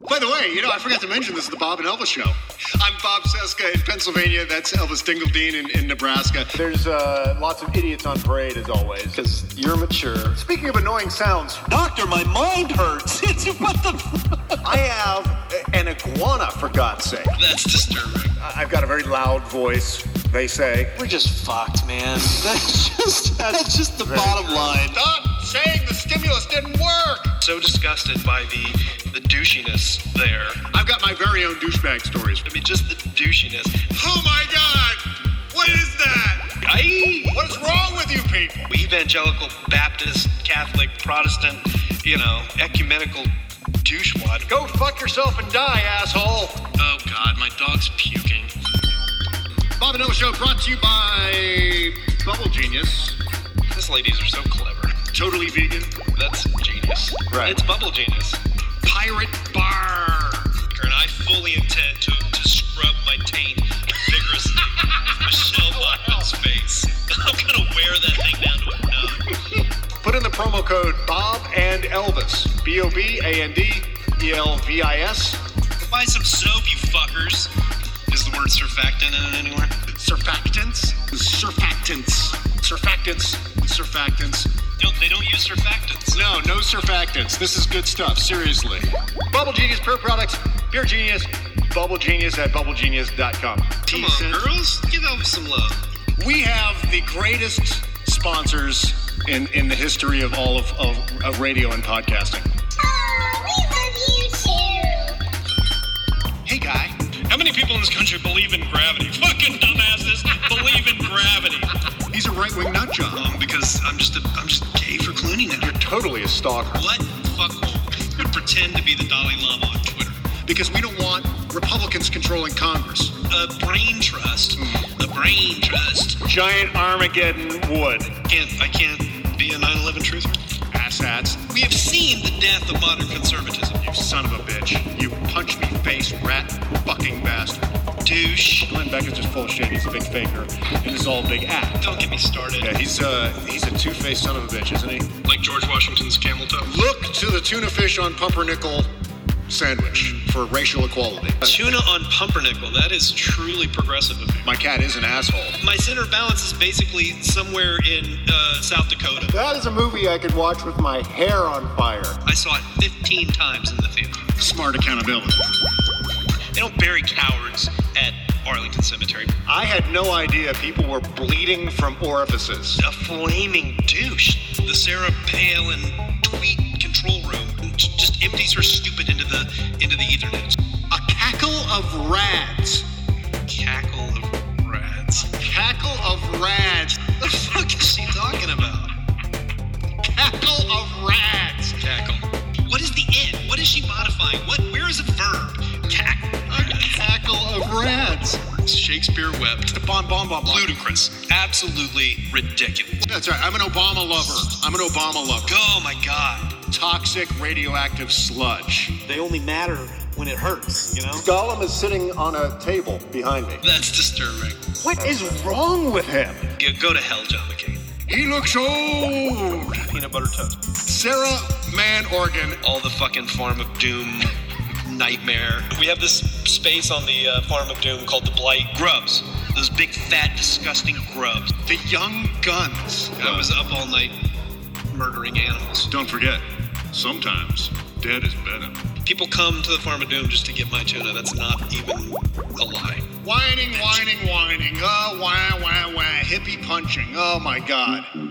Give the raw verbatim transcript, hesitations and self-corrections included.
By the way, you know, I forgot to mention this is the Bob and Elvis Show. I'm Bob Cesca in Pennsylvania. That's Elvis Dingledine in, in Nebraska. There's uh, lots of idiots on parade, as always, because you're mature. Speaking of annoying sounds, Doctor, my mind hurts. What the? I have an iguana, for God's sake. That's disturbing. I've got a very loud voice, they say. We're just fucked, man. That's just that's just the bottom line. Stop saying the stimulus didn't work. So disgusted by the the douchiness there. I've got my very own douchebag stories. I mean, just the douchiness. Oh my God! What is that? I. What is wrong with you people? Evangelical, Baptist, Catholic, Protestant, you know, ecumenical douchewad. Go fuck yourself and die, asshole. Oh God, my dog's puking. Bob and Elvis Show brought to you by Bubble Genius. These ladies are so clever. Totally vegan. That's genius. Right. It's Bubble Genius. Pirate Bar. And I fully intend to, to scrub my taint vigorously with Michelle Bachmann's face. I'm gonna wear that thing down to a nub. Put in the promo code Bob and Elvis. B O B A N D E L V I S. Buy some soap, you fuckers. Is the word surfactant in it anywhere? Surfactants? Surfactants. Surfactants. Surfactants. No, they don't use surfactants. No, no surfactants. This is good stuff, seriously. Bubble Genius Pure Products, Pure Genius, Bubble Genius at bubble genius dot com. Come on, girls. Give Elvis some love. We have the greatest sponsors in, in the history of all of, of, of radio and podcasting. Oh, we love you too. Hey, guy. How many people in this country believe in gravity? Fucking dumbasses believe in gravity. He's a right-wing nut job. Um, because I'm just a, I'm just gay for Clooney now. You're totally a stalker. What fuckhole would pretend to be the Dalai Lama on Twitter? Because we don't want Republicans controlling Congress. A brain trust. Mm. A brain trust. Giant Armageddon wood. Can't I can't be a nine eleven truther? Asshats. We have seen the death of modern conservatism. You son of a bitch. You punch me face, rat fucking bastard. Douche. Glenn Beck is just full of shit. He's a big faker. And this is all a big act. Don't get me started. Yeah, he's uh he's a two-faced son of a bitch, isn't he? Like George Washington's camel toe. Look to the tuna fish on pumpernickel sandwich for racial equality. Tuna on pumpernickel. That is truly progressive of you. My cat is an asshole. My center of balance is basically somewhere in uh, South Dakota. That is a movie I could watch with my hair on fire. I saw it fifteen times in the theater. Smart accountability. They don't bury cowards at Arlington Cemetery. I had no idea people were bleeding from orifices. A flaming douche. The Sarah Palin tweet control room just empties her stupid into the into the Ethernet. A cackle of rads. Cackle of rads. Cackle of rads. What the fuck is she talking about? Cackle of rads. Cackle. What is the it? What is she modifying? What? Where is a verb? Cackle. A cackle of rads. Shakespeare wept. Bon, bon, bon, bon. Ludicrous. Absolutely ridiculous. That's right. I'm an Obama lover. I'm an Obama lover. Oh my God. Toxic radioactive sludge. They only matter when it hurts, you know? Gollum is sitting on a table behind me. That's disturbing. What is wrong with him? Go, go to hell, John McCain. He looks old. Peanut butter toast. Sarah Man Organ. All the fucking Farm of Doom nightmare. We have this space on the uh, Farm of Doom called the Blight. Grubs. Those big, fat, disgusting grubs. The Young Guns. I was up all night murdering animals. Don't forget, sometimes dead is better. People come to the Farm of Doom just to get my tuna. That's not even a lie. Whining, whining, whining. Oh, wah, wah, wah. Hippie punching. Oh, my God.